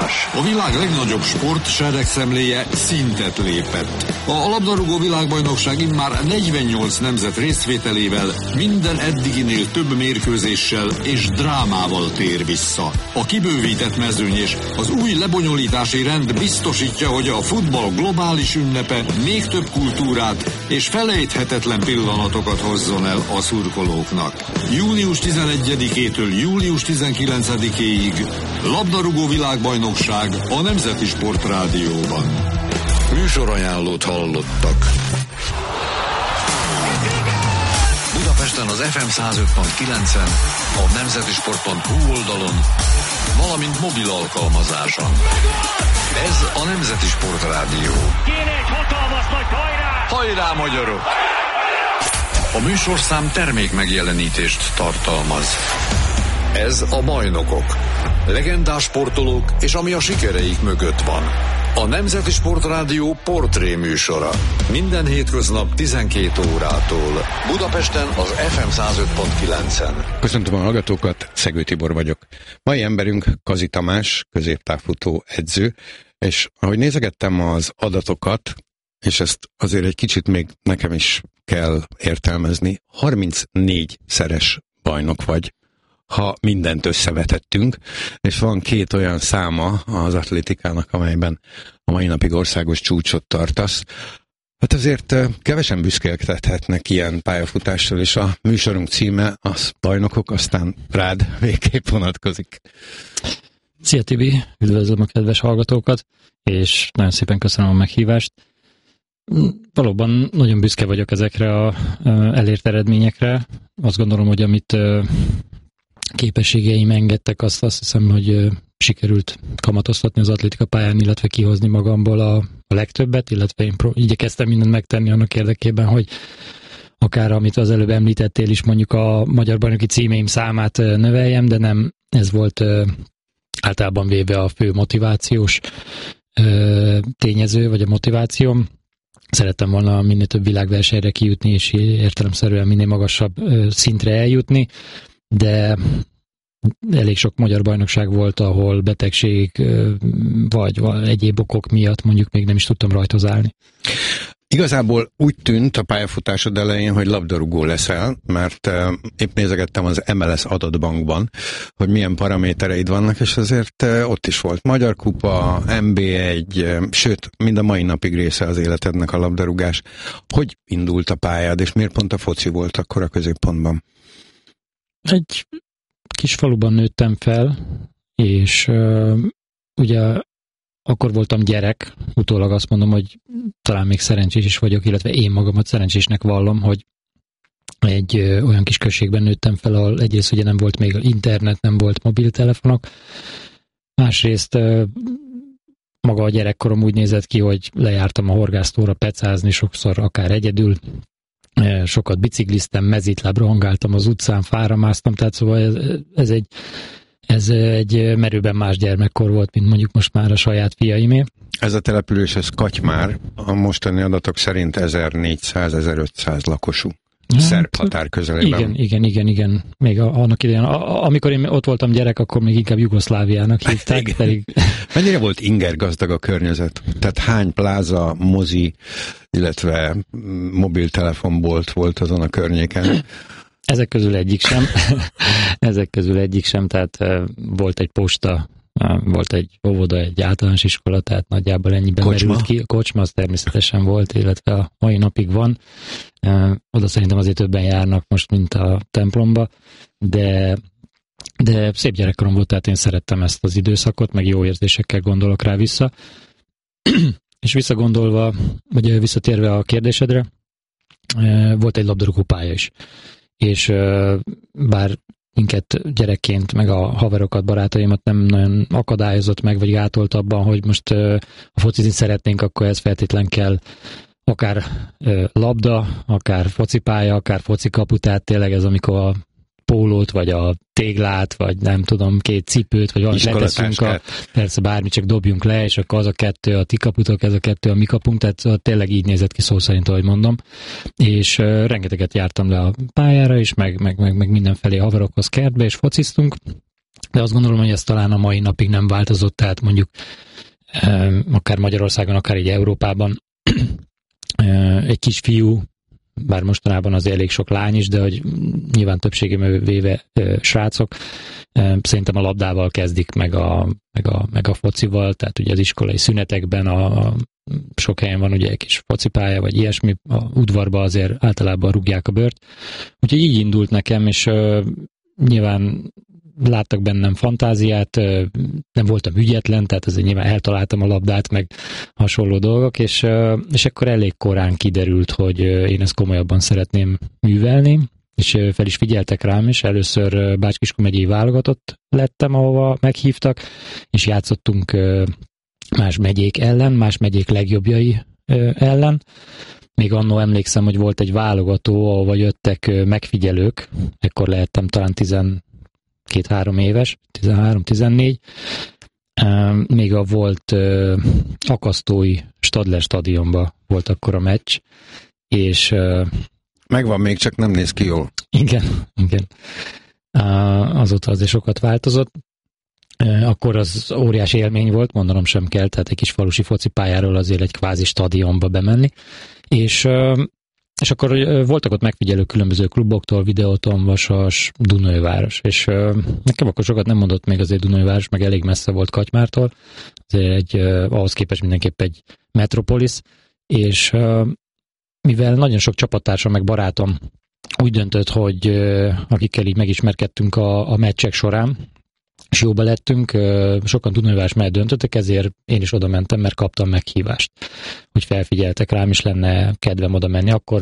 Szabadrugás. A világ legnagyobb sport seregszemléje szintet lépett. A labdarúgó világbajnokság immár 48 nemzet részvételével minden eddiginél több mérkőzéssel és drámával tér vissza. A kibővített mezőny és az új lebonyolítási rend biztosítja, hogy a futball globális ünnepe még több kultúrát és felejthetetlen pillanatokat hozzon el a szurkolóknak. Június 11-től július 19-ig labdarúgó világbajnokság a Nemzeti Sportrádióban. Műsorajánlót hallottak. Budapesten az FM 105.9-en, a nemzetisport.hu oldalon, valamint mobil alkalmazáson. Ez a Nemzeti Sportrádió. Kéne egy hatalmas nagy hajrá! Hajrá, magyarok! A műsorszám termék megjelenítést tartalmaz. Ez a Bajnokok. Legendás sportolók és ami a sikereik mögött van. A Nemzeti Sportrádió portré műsora. Minden hétköznap 12 órától. Budapesten az FM 105.9-en. Köszöntöm a hallgatókat, Szegő Tibor vagyok. Mai emberünk Kazi Tamás, középtávfutó edző, és ahogy nézegettem az adatokat, és ezt azért egy kicsit még nekem is kell értelmezni, 34-szeres bajnok vagy, ha mindent összevetettünk, és van 2 olyan száma az atlétikának, amelyben a mai napig országos csúcsot tartasz. Hát azért kevesen büszkélkedhetnek ilyen pályafutással, és a műsorunk címe az Bajnokok, aztán rád végképp vonatkozik. Szia Tibi, üdvözlöm a kedves hallgatókat, és nagyon szépen köszönöm a meghívást. Valóban nagyon büszke vagyok ezekre a elért eredményekre. Azt gondolom, hogy amit képességeim engedtek, azt hiszem, hogy sikerült kamatoztatni az atlétika pályán, illetve kihozni magamból a legtöbbet, illetve én igyekeztem mindent megtenni annak érdekében, hogy akár amit az előbb említettél is, mondjuk a magyar bajnoki címeim számát növeljem, de nem ez volt általában véve a fő motivációs tényező, vagy a motivációm. Szerettem volna minél több világversenyre kijutni, és értelemszerűen minél magasabb szintre eljutni, de elég sok magyar bajnokság volt, ahol betegség vagy egyéb okok miatt mondjuk még nem is tudtam rajtozálni. Igazából úgy tűnt a pályafutásod elején, hogy labdarúgó leszel, mert épp nézegettem az MLS adatbankban, hogy milyen paramétereid vannak, és azért ott is volt Magyar Kupa, NB1, sőt, mind a mai napig része az életednek a labdarúgás. Hogy indult a pályád, és miért pont a foci volt akkor a középpontban? Egy kis faluban nőttem fel, és ugye akkor voltam gyerek, utólag azt mondom, hogy talán még szerencsés is vagyok, illetve én magamat szerencsésnek vallom, hogy egy olyan kis községben nőttem fel, ahol egyrészt ugye nem volt még internet, nem volt mobiltelefonok, másrészt maga a gyerekkorom úgy nézett ki, hogy lejártam a horgásztóra pecázni, sokszor akár egyedül, sokat bicikliztem, mezitláb rohangáltam az utcán, fára másztam, tehát szóval ez egy merőben más gyermekkor volt, mint mondjuk most már a saját fiaimé. Ez a település, ez Katymár, a mostani adatok szerint 1400-1500 lakosú. Szerb határ közelében. Igen. Még annak idején, amikor én ott voltam gyerek, akkor még inkább Jugoszláviának hívták. Mennyire volt ingergazdag a környezet? Tehát hány pláza, mozi, illetve mobiltelefonbolt volt azon a környéken? Ezek közül egyik sem, tehát volt egy posta, volt egy óvoda, egy általános iskola, tehát nagyjából ennyiben merült ki. Kocsma az természetesen volt, illetve a mai napig van. Oda szerintem azért többen járnak most, mint a templomba, de szép gyerekkorom volt, tehát én szerettem ezt az időszakot, meg jó érzésekkel gondolok rá vissza. És visszagondolva, vagy visszatérve a kérdésedre, volt egy labdarúgó pálya is. És bár minket gyerekként, meg a haverokat, barátaimat nem nagyon akadályozott meg, vagy gátolt abban, hogy most ha focizni szeretnénk, akkor ez feltétlen kell akár labda, akár focipálya, akár focikapu, tehát tényleg ez, amikor a pólót, vagy a téglát, vagy nem tudom, 2 cipőt, vagy valamit leteszünk, persze bármi, csak dobjunk le, és akkor az a 2 a ti kaputok, ez a 2 a mi kapunk, tehát tényleg így nézett ki szó szerint, ahogy mondom. És rengeteget jártam le a pályára is, meg mindenfelé haverokhoz kertbe, és fociztunk, de azt gondolom, hogy ez talán a mai napig nem változott, tehát mondjuk akár Magyarországon, akár így Európában egy kisfiú, bár mostanában az elég sok lány is, de hogy nyilván többségében véve srácok, szerintem a labdával kezdik, meg a focival, tehát ugye az iskolai szünetekben sok helyen van ugye egy kis focipálya, vagy ilyesmi, a udvarba azért általában rúgják a bőrt. Úgyhogy így indult nekem, és nyilván láttak bennem fantáziát, nem voltam ügyetlen, tehát azért nyilván eltaláltam a labdát, meg hasonló dolgok, és akkor elég korán kiderült, hogy én ezt komolyabban szeretném művelni, és fel is figyeltek rám, és először Bács-Kiskun megyei válogatott lettem, ahova meghívtak, és játszottunk más megyék ellen, más megyék legjobbjai ellen. Még annó emlékszem, hogy volt egy válogató, ahova jöttek megfigyelők, ekkor lehettem talán 12-3 éves, 13-14. Még volt akasztói Stadler stadionban volt akkor a meccs, és megvan még, csak nem néz ki jól. Igen. Azóta azért sokat változott. Akkor az óriási élmény volt, mondanom sem kell, tehát egy kis falusi focipályáról azért egy kvázi stadionba bemenni. És akkor voltak ott megfigyelő különböző kluboktól, Videóton, Vasas, Dunajváros, és nekem akkor sokat nem mondott még azért Dunajváros, meg elég messze volt Katymártól, azért ahhoz képest mindenképp egy metropolis, és mivel nagyon sok csapattársam meg barátom úgy döntött, hogy akikkel így megismerkedtünk a meccsek során, és jóba lettünk, sokan Dunajváros mellett döntöttek, ezért én is oda mentem, mert kaptam meghívást, hogy felfigyeltek rám, és lenne kedvem oda menni. Akkor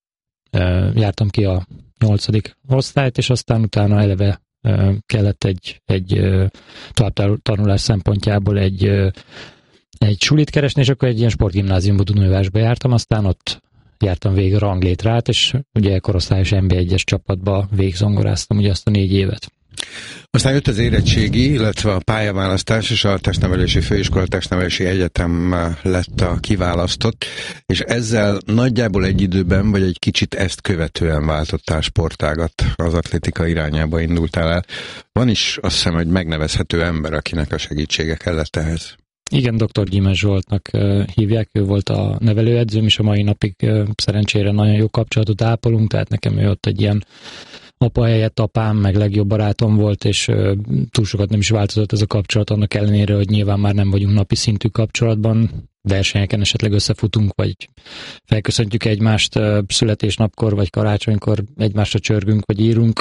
jártam ki a 8. osztályt, és aztán utána eleve kellett egy továbbtanulás szempontjából egy sulit keresni, és akkor egy ilyen sportgimnáziumba Dunajvárosba jártam, aztán ott jártam végig a ranglétrát, és ugye korosztályos NB1-es csapatba végigzongoráztam ugye azt a 4 évet. Aztán jött az érettségi, illetve a pályaválasztás, és a Testnevelési Főiskola Testnevelési Egyetem lett a kiválasztott, és ezzel nagyjából egy időben, vagy egy kicsit ezt követően váltottál sportágat, az atlétika irányába indultál el. Van is azt hiszem, hogy megnevezhető ember, akinek a segítsége kellett ehhez. Igen, dr. Gyimez Zsoltnak hívják, ő volt a nevelőedzőm, és a mai napig szerencsére nagyon jó kapcsolatot ápolunk, tehát nekem ő ott egy ilyen apa helyett apám, meg legjobb barátom volt, és túl sokat nem is változott ez a kapcsolat, annak ellenére, hogy nyilván már nem vagyunk napi szintű kapcsolatban, versenyeken esetleg összefutunk, vagy felköszöntjük egymást születésnapkor, vagy karácsonykor egymásra csörgünk, vagy írunk.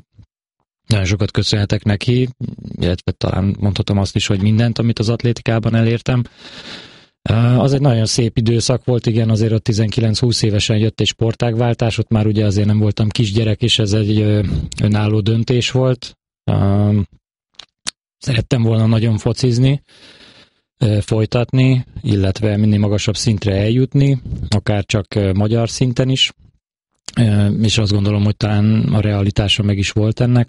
Nagyon sokat köszönhetek neki, illetve talán mondhatom azt is, hogy mindent, amit az atlétikában elértem. Az egy nagyon szép időszak volt, igen, azért ott 19-20 évesen jött egy sportágváltás, ott már ugye azért nem voltam kisgyerek, és ez egy önálló döntés volt. Szerettem volna nagyon focizni, folytatni, illetve minél magasabb szintre eljutni, akár csak magyar szinten is. És azt gondolom, hogy talán a realitása meg is volt ennek,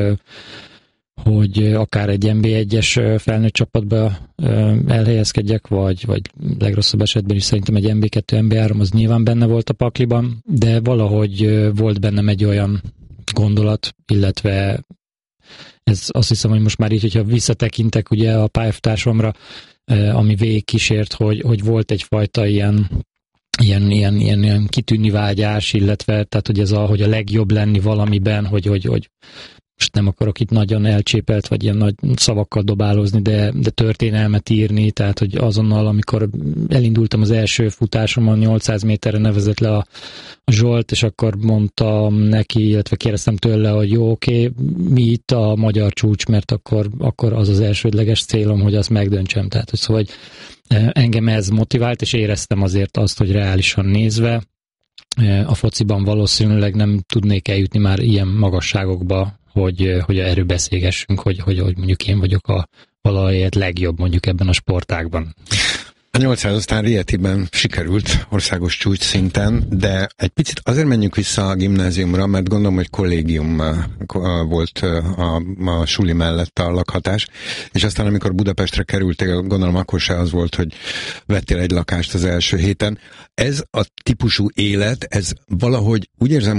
hogy akár egy NB1-es felnőtt csapatba elhelyezkedjek, vagy legrosszabb esetben is szerintem egy NB2, NB3 az nyilván benne volt a pakliban, de valahogy volt bennem egy olyan gondolat, illetve ez azt hiszem, hogy most már így, hogyha visszatekintek ugye a pályafutásomra, ami végig kísért, hogy volt egyfajta ilyen kitűnni vágyás, illetve tehát, hogy hogy a legjobb lenni valamiben, hogy most nem akarok itt nagyon elcsépelt, vagy ilyen nagy szavakkal dobálózni, de történelmet írni, tehát, hogy azonnal, amikor elindultam az első futásomon, 800 méterre nevezett le a Zsolt, és akkor mondtam neki, illetve kérdeztem tőle, hogy jó, oké, mi itt a magyar csúcs, mert akkor az az elsődleges célom, hogy azt megdöntsem. Tehát, hogy szóval, hogy engem ez motivált, és éreztem azért azt, hogy reálisan nézve a fociban valószínűleg nem tudnék eljutni már ilyen magasságokba, hogy erről beszélgessünk, hogy mondjuk én vagyok valahelyett legjobb mondjuk ebben a sportágban. A 800 aztán Rietiben sikerült országos csúcs szinten, de egy picit azért menjünk vissza a gimnáziumra, mert gondolom, hogy kollégium volt a suli mellett a lakhatás, és aztán amikor Budapestre kerültél, gondolom akkor se az volt, hogy vettél egy lakást az első héten. Ez a típusú élet, ez valahogy úgy érzem, hogy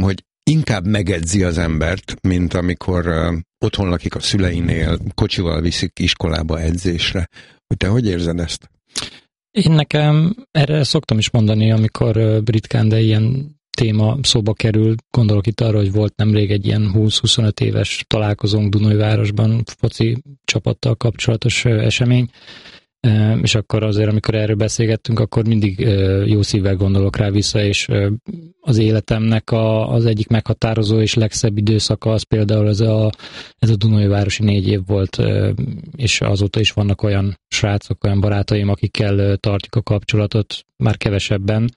inkább megedzi az embert, mint amikor otthon lakik a szüleinél, kocsival viszik iskolába edzésre. Hogy te hogy érzed ezt? Én nekem erre szoktam is mondani, amikor ritkán, de ilyen téma szóba kerül. Gondolok itt arra, hogy volt nemrég egy ilyen 20-25 éves találkozónk Dunajvárosban, foci csapattal kapcsolatos esemény, és akkor azért, amikor erről beszélgettünk, akkor mindig jó szívvel gondolok rá vissza, és az életemnek az egyik meghatározó és legszebb időszaka az például ez a Dunajvárosi 4 év volt, és azóta is vannak olyan srácok, olyan barátaim, akikkel tartjuk a kapcsolatot, már kevesebben,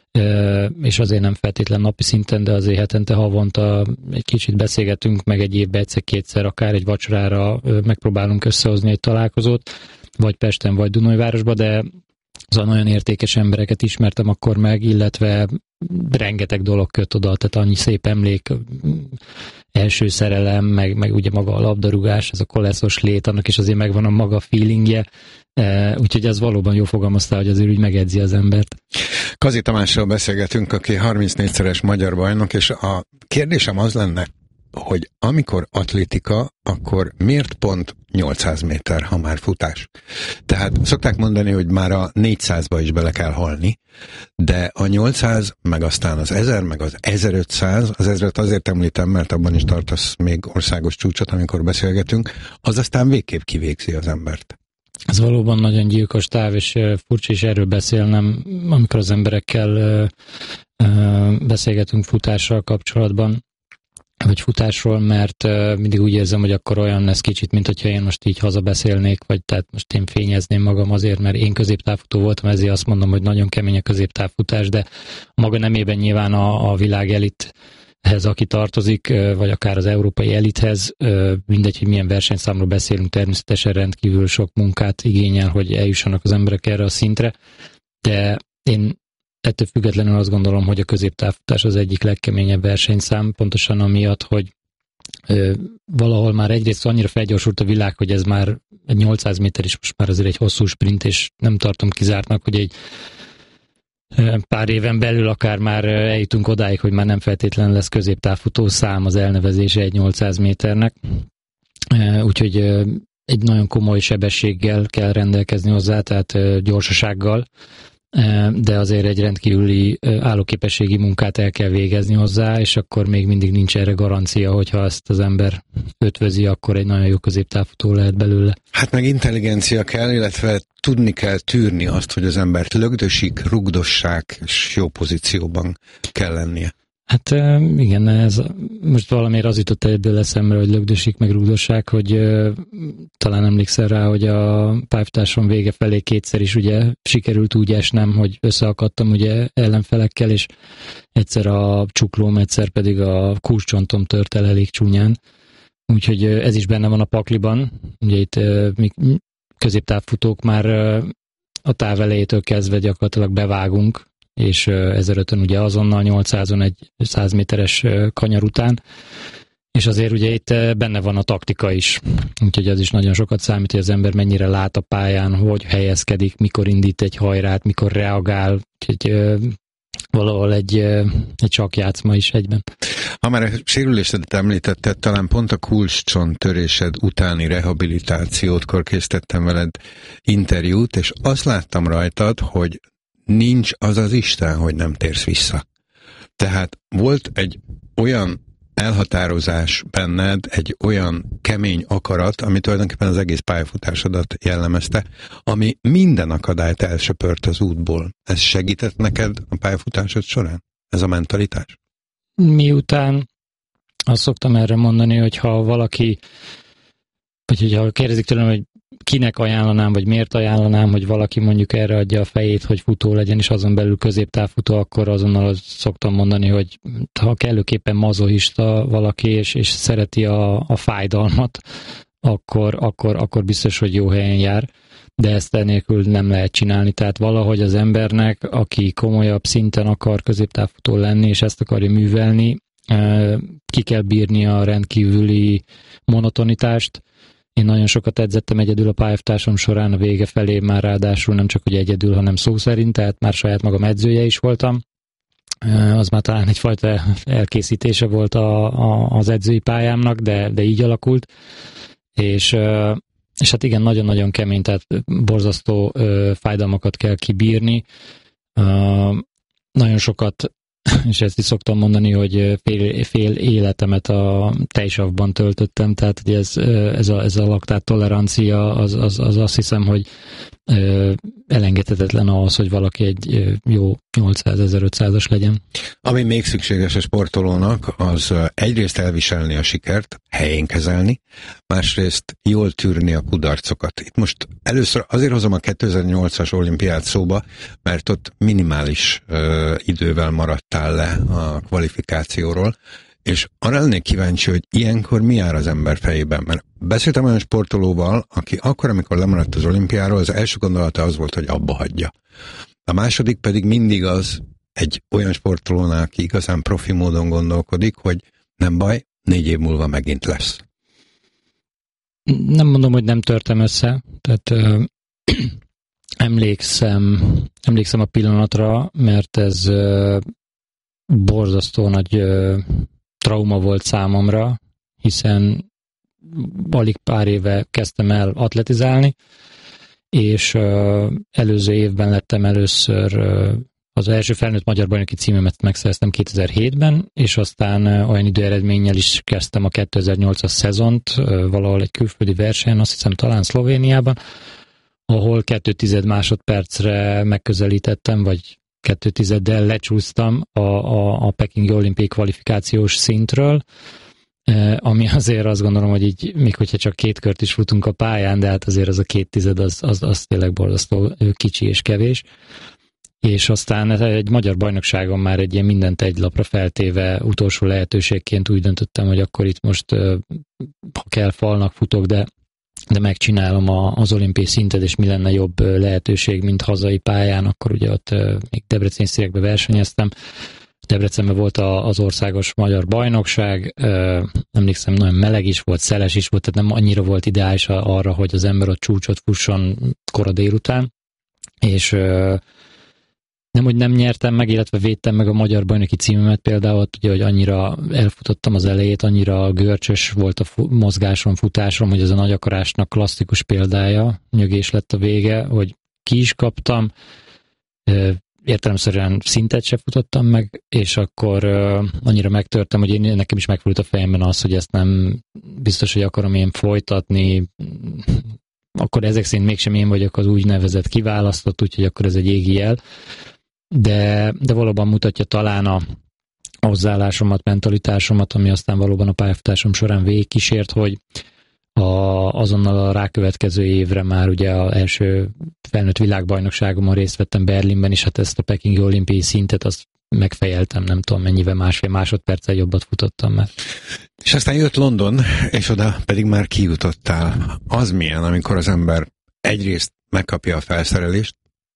és azért nem feltétlen napi szinten, de azért hetente, havonta egy kicsit beszélgetünk, meg egy évben egyszer-kétszer, akár egy vacsorára megpróbálunk összehozni egy találkozót, vagy Pesten, vagy Dunajvárosban, de szóval nagyon értékes embereket ismertem akkor meg, illetve rengeteg dolog köt oda, tehát annyi szép emlék, első szerelem, meg ugye maga a labdarúgás, ez a koleszos lét, annak is azért megvan a maga feelingje, úgyhogy ez valóban jó fogalmaztál, hogy azért úgy megedzi az embert. Kazi Tamással beszélgetünk, aki 34-szeres magyar bajnok, és a kérdésem az lenne, hogy amikor atlétika, akkor miért pont 800 méter, ha már futás? Tehát szokták mondani, hogy már a 400-ba is bele kell halni, de a 800, meg aztán az 1000, meg az 1500, az 1000-et azért említem, mert abban is tartasz még országos csúcsot, amikor beszélgetünk, az aztán végképp kivégzi az embert. Ez valóban nagyon gyilkos táv, és furcsa is erről beszélnem, amikor az emberekkel beszélgetünk futással kapcsolatban, vagy futásról, mert mindig úgy érzem, hogy akkor olyan lesz kicsit, mint hogyha én most így hazabeszélnék, vagy tehát most én fényezném magam azért, mert én középtávfutó voltam, ezért azt mondom, hogy nagyon kemény a középtávfutás, de maga nemében nyilván a világ elithez, aki tartozik, vagy akár az európai elithez, mindegy, hogy milyen versenyszámról beszélünk, természetesen rendkívül sok munkát igényel, hogy eljussanak az emberek erre a szintre, de én ettől függetlenül azt gondolom, hogy a középtávfutás az egyik legkeményebb versenyszám, pontosan amiatt, hogy valahol már egyrészt annyira felgyorsult a világ, hogy ez már egy 800 méter is most már azért egy hosszú sprint, és nem tartom kizártnak, hogy egy pár éven belül akár már eljutunk odáig, hogy már nem feltétlenül lesz középtávfutó szám az elnevezése egy 800 méternek. Úgyhogy egy nagyon komoly sebességgel kell rendelkezni hozzá, tehát gyorsasággal, de azért egy rendkívüli állóképességi munkát el kell végezni hozzá, és akkor még mindig nincs erre garancia, hogyha ezt az ember ötvözi, akkor egy nagyon jó középtávfutó lehet belőle. Hát meg intelligencia kell, illetve tudni kell tűrni azt, hogy az embert lögdösik, rugdossák, és jó pozícióban kell lennie. Hát igen, ez most valamiért az jutott ebből eszembe, hogy lögdösik, meg rúgdossák, hogy talán emlékszel rá, hogy a pályafutásom vége felé kétszer is ugye sikerült úgy esnem, hogy összeakadtam ugye ellenfelekkel, és egyszer a csuklóm, egyszer pedig a kúscsontom tört el elég csúnyán. Úgyhogy ez is benne van a pakliban. Ugye itt mi középtávfutók már a táv elejétől kezdve gyakorlatilag bevágunk, és 1500-ön ugye azonnal 800-on egy 100 méteres kanyar után, és azért ugye itt benne van a taktika is, úgyhogy az is nagyon sokat számít, hogy az ember mennyire lát a pályán, hogy helyezkedik, mikor indít egy hajrát, mikor reagál, úgyhogy valahol egy sakkjátszma is egyben. Ha már a sérülésedet említetted, talán pont a kulcscsont törésed utáni rehabilitációtkor készítettem veled interjút, és azt láttam rajtad, hogy nincs az az Isten, hogy nem térsz vissza. Tehát volt egy olyan elhatározás benned, egy olyan kemény akarat, ami tulajdonképpen az egész pályafutásodat jellemezte, ami minden akadályt elsöpört az útból. Ez segített neked a pályafutásod során? Ez a mentalitás? Miután azt szoktam erre mondani, hogy ha valaki, vagy hogyha kérdezik tőlem, hogy kinek ajánlanám, vagy miért ajánlanám, hogy valaki mondjuk erre adja a fejét, hogy futó legyen, és azon belül középtávfutó, akkor azonnal szoktam mondani, hogy ha kellőképpen mazochista valaki, és szereti a fájdalmat, akkor biztos, hogy jó helyen jár, de ezt enélkül nem lehet csinálni. Tehát valahogy az embernek, aki komolyabb szinten akar középtávfutó lenni, és ezt akarja művelni, ki kell bírni a rendkívüli monotonitást. Én nagyon sokat edzettem egyedül a pályafutásom során, a vége felé már ráadásul nem csak hogy egyedül, hanem szó szerint, tehát már saját magam edzője is voltam, az már talán egyfajta elkészítése volt az edzői pályámnak, de így alakult, és hát igen, nagyon-nagyon kemény, tehát borzasztó fájdalmakat kell kibírni. Nagyon sokat, és ezt is szoktam mondani, hogy fél életemet a tejsavban töltöttem, tehát hogy ez a laktát tolerancia, az azt hiszem, hogy elengedhetetlen ahhoz, hogy valaki egy jó 800-1500-as legyen. Ami még szükséges a sportolónak, az egyrészt elviselni a sikert, helyén kezelni, másrészt jól tűrni a kudarcokat. Itt most először azért hozom a 2008-as olimpiát szóba, mert ott minimális idővel maradtál le a kvalifikációról, és arra lennék kíváncsi, hogy ilyenkor mi jár az ember fejében, mert beszéltem olyan sportolóval, aki akkor, amikor lemaradt az olimpiáról, az első gondolata az volt, hogy abba hagyja. A második pedig mindig az egy olyan sportolónál, aki igazán profi módon gondolkodik, hogy nem baj, 4 év múlva megint lesz. Nem mondom, hogy nem törtem össze, tehát emlékszem a pillanatra, mert ez borzasztó nagy trauma volt számomra, hiszen alig pár éve kezdtem el atletizálni, és előző évben lettem először az első felnőtt magyar bajnoki címemet megszereztem 2007-ben, és aztán olyan időeredménnyel is kezdtem a 2008-as szezont valahol egy külföldi versenyen, azt hiszem talán Szlovéniában, ahol 2,1 másodpercre megközelítettem, vagy 2,1-del lecsúsztam a pekingi olimpiai kvalifikációs szintről, ami azért azt gondolom, hogy így, még hogyha csak 2 kört is futunk a pályán, de hát azért az a 2,1 az tényleg borzasztó kicsi és kevés. És aztán egy magyar bajnokságon már egy ilyen mindent egy lapra feltéve utolsó lehetőségként úgy döntöttem, hogy akkor itt most, ha kell, falnak futok, de megcsinálom az olimpiai szintet, és mi lenne jobb lehetőség, mint hazai pályán, akkor ugye ott még debreceni színekbe versenyeztem. Debrecenben volt az országos magyar bajnokság, emlékszem, nagyon meleg is volt, szeles is volt, tehát nem annyira volt ideális arra, hogy az ember ott csúcsot fusson kora délután, és nem, hogy nem nyertem meg, illetve védtem meg a magyar bajnoki címemet például, ugye, hogy annyira elfutottam az elejét, annyira görcsös volt a mozgásom, futásom, hogy ez a nagy akarásnak klasszikus példája, nyögés lett a vége, hogy ki is kaptam, értelemszerűen szintet se futottam meg, és akkor annyira megtörtem, hogy nekem is megfordult a fejemben az, hogy ezt nem biztos, hogy akarom én folytatni, akkor ezek szerint mégsem én vagyok az úgynevezett kiválasztott, úgyhogy akkor ez egy égi jel. De valóban mutatja talán a hozzáállásomat, mentalitásomat, ami aztán valóban a pályafutásom során végigkísért, hogy azonnal a rákövetkező évre már ugye az első felnőtt világbajnokságomon részt vettem Berlinben, és hát ezt a pekingi olimpiai szintet azt megfejeltem, nem tudom mennyivel, 1,5 másodperccel jobbat futottam már. És aztán jött London, és oda pedig már kijutottál. Az milyen, amikor az ember egyrészt megkapja a felszerelést,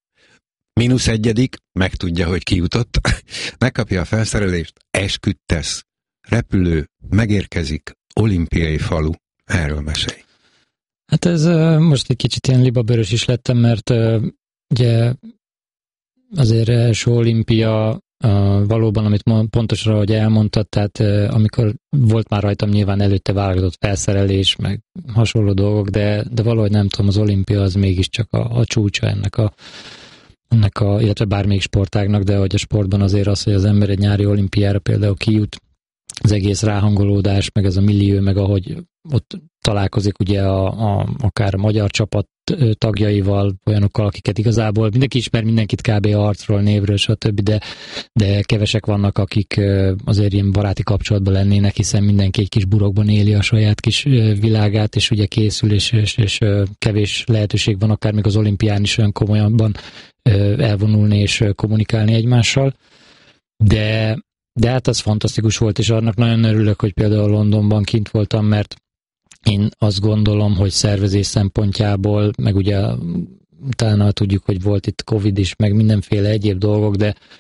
-1, megtudja, hogy kijutott, megkapja a felszerelést, esküdtesz, repülő, megérkezik, olimpiai falu. Erről mesélj. Hát ez most egy kicsit ilyen libabőrös is lettem, mert ugye azért első olimpia valóban, amit pontosan, ahogy elmondtad, tehát amikor volt már rajtam nyilván előtte válogatott felszerelés, meg hasonló dolgok, de valahogy nem tudom, az olimpia az mégiscsak a csúcsa ennek illetve bármelyik sportágnak, de hogy a sportban azért az, hogy az ember egy nyári olimpiára például kijut, az egész ráhangolódás, meg ez a millió, meg ahogy ott találkozik ugye akár a magyar csapat tagjaival, olyanokkal, akiket igazából mindenki ismer mindenkit kb. Arcról, névről, stb., de kevesek vannak, akik azért ilyen baráti kapcsolatban lennének, hiszen mindenki egy kis burokban éli a saját kis világát, és ugye készül, és kevés lehetőség van akár még az olimpián is olyan komolyabban elvonulni és kommunikálni egymással. De hát az fantasztikus volt, és annak nagyon örülök, hogy például Londonban kint voltam, mert én azt gondolom, hogy szervezés szempontjából, meg ugye utána tudjuk, hogy volt itt Covid is, meg mindenféle egyéb dolgok,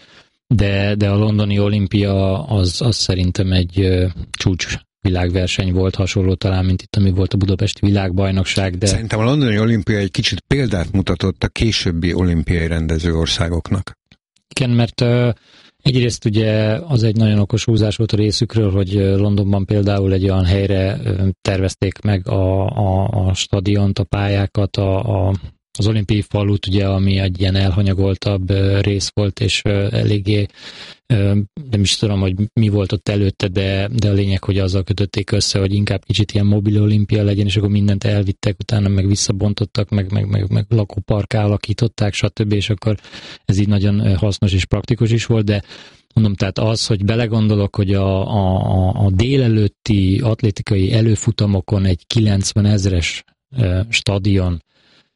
de a londoni olimpia az szerintem egy csúcs világverseny volt, hasonló talán, mint itt, ami volt a budapesti világbajnokság. De szerintem a londoni olimpia egy kicsit példát mutatott a későbbi olimpiai rendező országoknak. Igen, mert Egyrészt ugye az egy nagyon okos húzás volt a részükről, hogy Londonban például egy olyan helyre tervezték meg a stadiont, a pályákat, az olimpiai falut, ugye, ami egy ilyen elhanyagoltabb rész volt, és eléggé nem is tudom, hogy mi volt ott előtte, de a lényeg, hogy azzal kötötték össze, hogy inkább kicsit ilyen mobil olimpia legyen, és akkor mindent elvittek, utána meg visszabontottak, meg lakóparkká alakították, stb., és akkor ez így nagyon hasznos és praktikus is volt, de mondom, tehát az, hogy belegondolok, hogy a délelőtti atlétikai előfutamokon egy 90 000-es stadion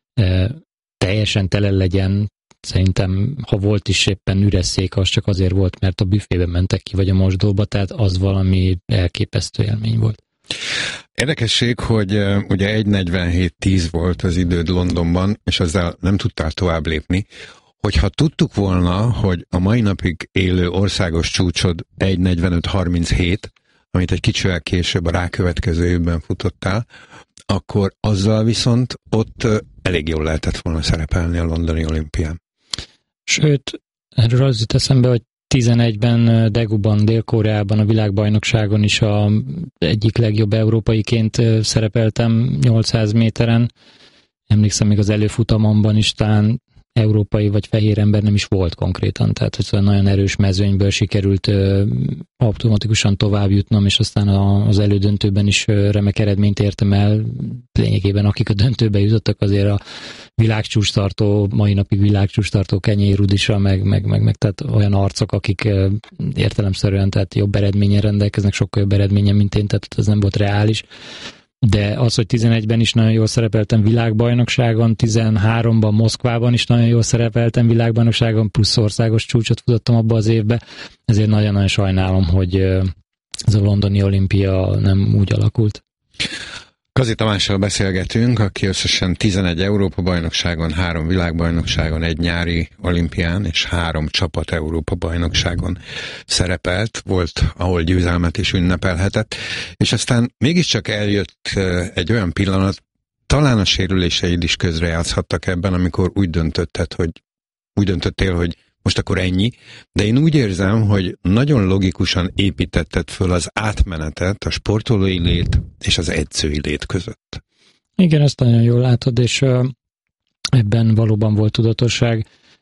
teljesen tele legyen, szerintem, ha volt is éppen üres szék, az csak azért volt, mert a büfébe mentek ki, vagy a mosdóba, tehát az valami elképesztő élmény volt. Érdekesség, hogy ugye 1:47:10 volt az időd Londonban, és azzal nem tudtál tovább lépni. Hogyha tudtuk volna, hogy a mai napig élő országos csúcsod 1:45:37, amit egy kicsivel később a rákövetkező évben futottál, akkor azzal viszont ott elég jól lehetett volna szerepelni a londoni olimpián. Sőt, erről az jut eszembe, hogy 11-ben Daeguban, Dél-Koreában a világbajnokságon is egyik legjobb európaiként szerepeltem 800 méteren. Emlékszem, még az előfutamomban is talán európai vagy fehér ember nem is volt konkrétan, tehát hogy nagyon erős mezőnyből sikerült automatikusan tovább jutnom, és aztán az elődöntőben is remek eredményt értem el. Lényegében akik a döntőbe jutottak, azért a világcsúcstartó, mai napig világcsúcstartó Kenyei Rudisa, meg tehát olyan arcok, akik értelemszerűen tehát jobb eredményen rendelkeznek, sokkal jobb eredményen, mint én, tehát ez nem volt reális. De az, hogy 11-ben is nagyon jól szerepeltem világbajnokságon, 13-ban Moszkvában is nagyon jól szerepeltem világbajnokságon, plusz országos csúcsot futottam abba az évbe, ezért nagyon-nagyon sajnálom, hogy ez a londoni olimpia nem úgy alakult. Kazi Tamással beszélgetünk, aki összesen 11 Európa-bajnokságon, 3 világbajnokságon, 1 nyári olimpián és 3 csapat Európa-bajnokságon szerepelt, volt, ahol győzelmet is ünnepelhetett, és aztán mégiscsak eljött egy olyan pillanat, talán a sérüléseid is közrejátszhattak ebben, amikor úgy döntöttél, hogy most akkor ennyi, de én úgy érzem, hogy nagyon logikusan építetted föl az átmenetet a sportolói lét és az edzői lét között. Igen, ezt nagyon jól látod, és ebben valóban volt tudatosság.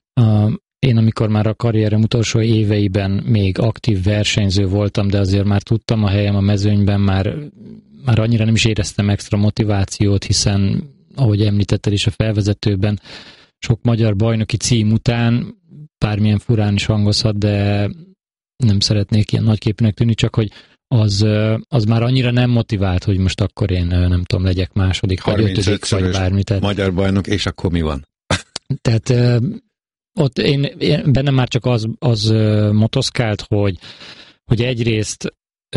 Én, amikor már a karrierem utolsó éveiben még aktív versenyző voltam, de azért már tudtam a helyem a mezőnyben, már annyira nem is éreztem extra motivációt, hiszen, ahogy említetted is a felvezetőben, sok magyar bajnoki cím után, bármilyen furán is hangozhat, de nem szeretnék ilyen nagyképűnek tűnni, csak hogy az már annyira nem motivált, hogy most akkor én nem tudom, legyek második, vagy ötödik, vagy bármi. Tehát, magyar bajnok, és akkor mi van? Tehát ott bennem már csak az motoszkált, hogy egyrészt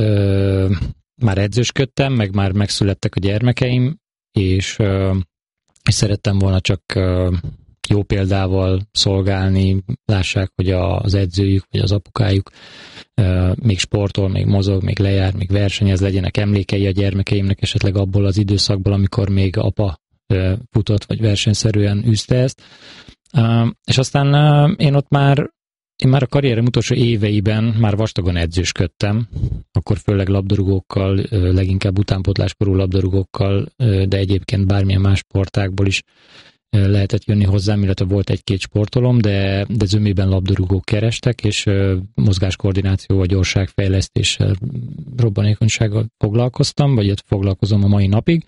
már edzősködtem, meg már megszülettek a gyermekeim, és szerettem volna csak jó példával szolgálni, lássák, hogy az edzőjük, vagy az apukájuk még sportol, még mozog, még lejár, még versenyez, legyenek emlékei a gyermekeimnek esetleg abból az időszakból, amikor még apa futott, vagy versenyszerűen űzte ezt. És aztán én már a karrierem utolsó éveiben már vastagon edzősködtem, akkor főleg labdarúgókkal, leginkább utánpótláskorú labdarúgókkal, de egyébként bármilyen más sportákból is lehetett jönni hozzám, illetve volt egy-két sportolom, de zömében labdarúgók kerestek, és mozgáskoordinációval, gyorságfejlesztéssel, robbanékonysággal foglalkoztam, vagy foglalkozom a mai napig,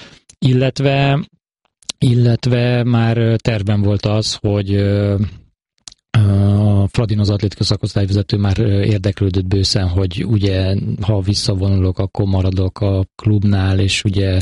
illetve már tervben volt az, hogy a Fradin, az atlétika szakosztályvezető már érdeklődött bőszen, hogy ugye, ha visszavonulok, akkor maradok a klubnál, és ugye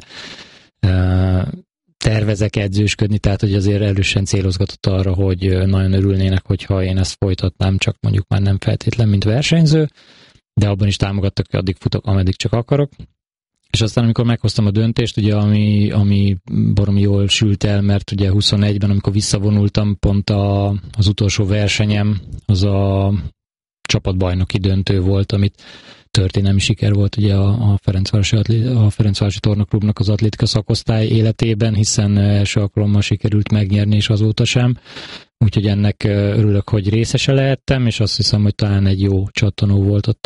tervezek edzősködni, tehát hogy azért erősen célozgatott arra, hogy nagyon örülnének, hogyha én ezt folytatnám, csak mondjuk már nem feltétlen, mint versenyző, de abban is támogattak, hogy addig futok, ameddig csak akarok. És aztán, amikor meghoztam a döntést, ugye, ami baromi jól sült el, mert ugye 21-ben, amikor visszavonultam, pont az utolsó versenyem, az a csapatbajnoki döntő volt, amit történelmi siker volt ugye a Ferencvárosi Tornaklubnak az atlétika szakosztály életében, hiszen első alkalommal sikerült megnyerni, és azóta sem. úgyhogy ennek örülök, hogy részese lehettem, és azt hiszem, hogy talán egy jó csattanó volt ott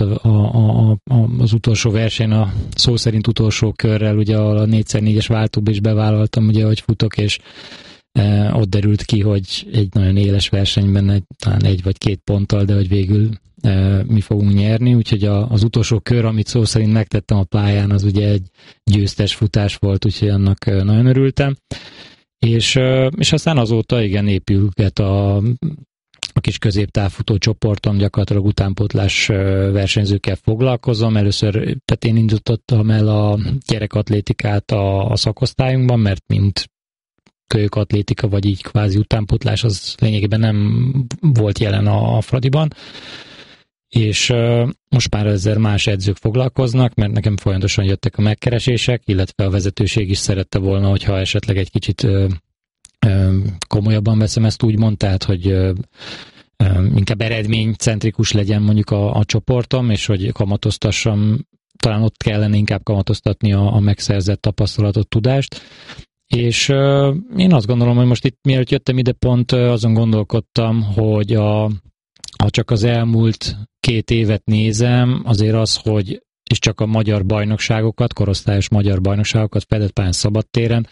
az utolsó verseny, a szó szerint utolsó körrel, ugye a 4x4-es váltóba is bevállaltam, ugye, hogy futok, és ott derült ki, hogy egy nagyon éles versenyben talán 1 vagy 2 ponttal, de hogy végül mi fogunk nyerni, úgyhogy az utolsó kör, amit szó szerint megtettem a pályán, az ugye egy győztes futás volt, úgyhogy annak nagyon örültem. És aztán azóta igen épülget a kis középtávfutó csoporton, gyakorlatilag utánpótlás versenyzőkkel foglalkozom. Először, tehát én indítottam el a gyerekatlétikát a szakosztályunkban, mert mint kölyökatlétika, vagy így kvázi utánpótlás, az lényegében nem volt jelen a Fradiban. És most már ezzel más edzők foglalkoznak, mert nekem folyamatosan jöttek a megkeresések, illetve a vezetőség is szerette volna, hogyha esetleg egy kicsit komolyabban veszem ezt úgymond, tehát hogy inkább eredménycentrikus legyen mondjuk a csoportom, és hogy kamatoztassam, talán ott kellene inkább kamatoztatni a megszerzett tapasztalatot, tudást. És én azt gondolom, hogy most itt mielőtt jöttem ide, pont azon gondolkodtam, hogy ha csak az elmúlt 2 évet nézem, azért az, hogy és csak a magyar bajnokságokat, korosztályos magyar bajnokságokat fedett pályán szabadtéren,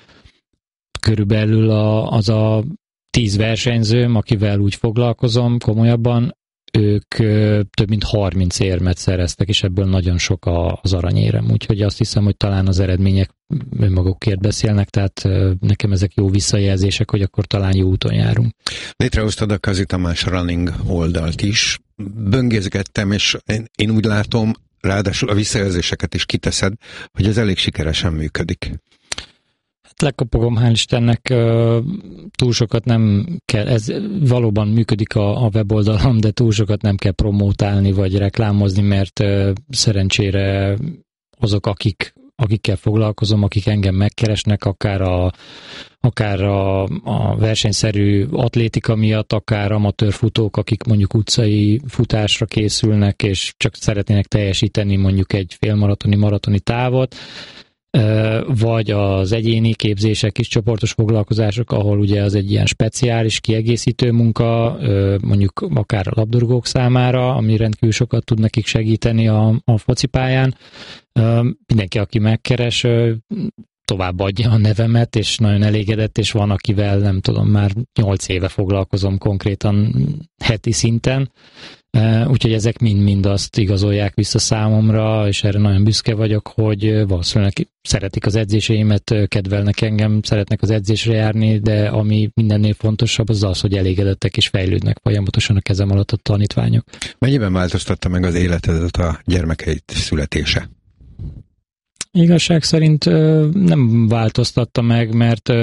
körülbelül az a 10 versenyzőm, akivel úgy foglalkozom komolyabban, ők több mint 30 érmet szereztek, és ebből nagyon sok az aranyérem. Úgyhogy azt hiszem, hogy talán az eredmények önmagukért beszélnek, tehát nekem ezek jó visszajelzések, hogy akkor talán jó úton járunk. Létrehoztad a Kazi Tamás Running oldalt is. Böngészgettem, és én úgy látom, ráadásul a visszajelzéseket is kiteszed, hogy ez elég sikeresen működik. Lekapogom, hál' Istennek, túl sokat nem kell, ez valóban működik a weboldalon, de túl sokat nem kell promótálni vagy reklámozni, mert szerencsére azok, akikkel foglalkozom, akik engem megkeresnek, akár a versenyszerű atlétika miatt, akár amatőr futók, akik mondjuk utcai futásra készülnek, és csak szeretnének teljesíteni mondjuk egy félmaratoni, maratoni távot, vagy az egyéni képzések, kis csoportos foglalkozások, ahol ugye az egy ilyen speciális kiegészítő munka, mondjuk akár a labdarúgók számára, ami rendkívül sokat tud nekik segíteni a focipályán. Mindenki, aki megkeres, továbbadja a nevemet, és nagyon elégedett, és van, akivel nem tudom, már 8 éve foglalkozom konkrétan heti szinten, úgyhogy ezek mind azt igazolják vissza számomra, és erre nagyon büszke vagyok, hogy valószínűleg szeretik az edzéseimet, kedvelnek engem, szeretnek az edzésre járni, de ami mindennél fontosabb az, hogy elégedettek és fejlődnek folyamatosan a kezem alatt a tanítványok. Mennyiben változtatta meg az életedet a gyermekeid születése? Igazság szerint nem változtatta meg,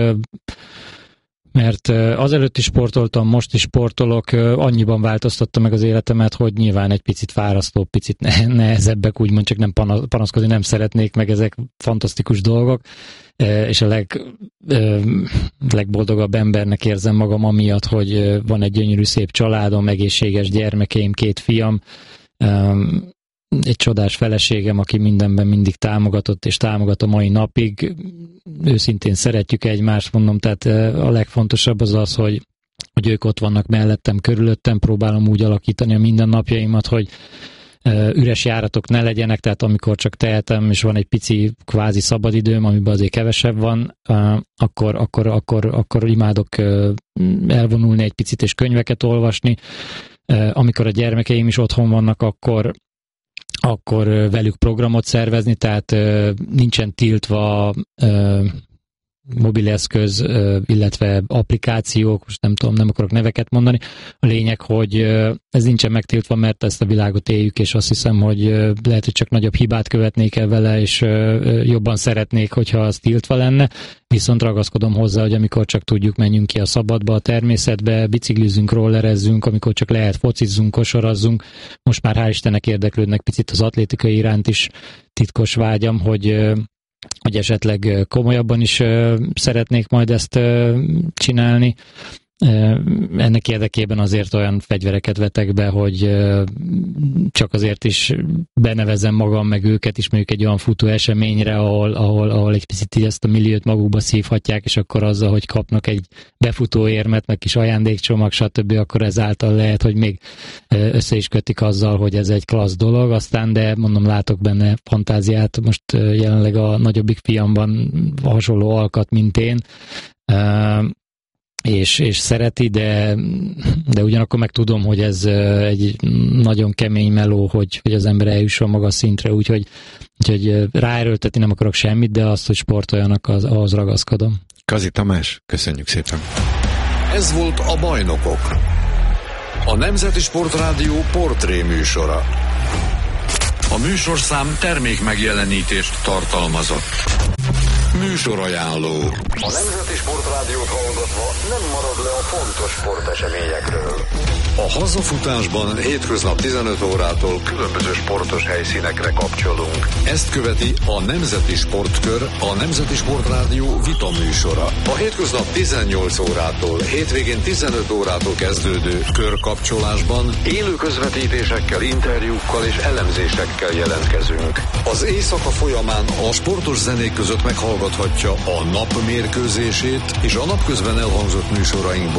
mert azelőtt is sportoltam, most is sportolok, annyiban változtatta meg az életemet, hogy nyilván egy picit fárasztóbb, picit nehezebbek, úgymond csak nem panaszkodni nem szeretnék, meg ezek fantasztikus dolgok, és a legboldogabb embernek érzem magam amiatt, hogy van egy gyönyörű szép családom, egészséges gyermekeim, 2 fiam, egy csodás feleségem, aki mindenben mindig támogatott, és támogat a mai napig. Őszintén szeretjük egymást, mondom, tehát a legfontosabb az, hogy ők ott vannak mellettem, körülöttem, próbálom úgy alakítani a mindennapjaimat, hogy üres járatok ne legyenek, tehát amikor csak tehetem, és van egy pici kvázi szabadidőm, amiben azért kevesebb van, akkor imádok elvonulni egy picit és könyveket olvasni. Amikor a gyermekeim is otthon vannak, akkor velük programot szervezni, tehát nincsen tiltva mobileszköz, illetve applikációk, most nem tudom, nem akarok neveket mondani. A lényeg, hogy ez nincsen megtiltva, mert ezt a világot éljük, és azt hiszem, hogy lehet, hogy csak nagyobb hibát követnék el vele, és jobban szeretnék, hogyha az tiltva lenne, viszont ragaszkodom hozzá, hogy amikor csak tudjuk, menjünk ki a szabadba, a természetbe, biciklizünk, rollerezzünk, amikor csak lehet, focizzunk, kosarazzunk. Most már hál' Istennek érdeklődnek picit az atlétikai iránt is, titkos vágyam, hogy esetleg komolyabban is szeretnék majd ezt csinálni. ennek érdekében azért olyan fegyvereket vetek be, hogy csak azért is benevezem magam, meg őket is mondjuk egy olyan futó eseményre, ahol egy picit ezt a milliót magukba szívhatják, és akkor azzal, hogy kapnak egy befutó érmet, meg kis ajándékcsomag, stb., akkor ezáltal lehet, hogy még össze is kötik azzal, hogy ez egy klassz dolog, aztán, de mondom, látok benne fantáziát, most jelenleg a nagyobbik fiamban hasonló alkat, mint én, és szereti, de ugyanakkor meg tudom, hogy ez egy nagyon kemény meló, hogy az ember eljusson magas szintre, úgyhogy ráerőltetni nem akarok semmit, de azt, hogy sportoljanak, ahhoz ragaszkodom. Kazi Tamás, köszönjük szépen! Ez volt a Bajnokok, a Nemzeti Sportrádió portré műsora. A műsorszám termék megjelenítést tartalmazott. Műsorajánló. A Nemzeti Sportrádiót hallgatva nem marad le a fontos sporteseményekről. A hazafutásban hétköznap 15 órától különböző sportos helyszínekre kapcsolunk. Ezt követi a Nemzeti Sportkör, a Nemzeti Sportrádió vita műsora. A hétköznap 18 órától, hétvégén 15 órától kezdődő körkapcsolásban élő közvetítésekkel, interjúkkal és elemzésekkel jelentkezünk. Az éjszaka folyamán a sportos zenék között meghallgathatja a nap mérkőzését és a napközben elhangzott műsorainkból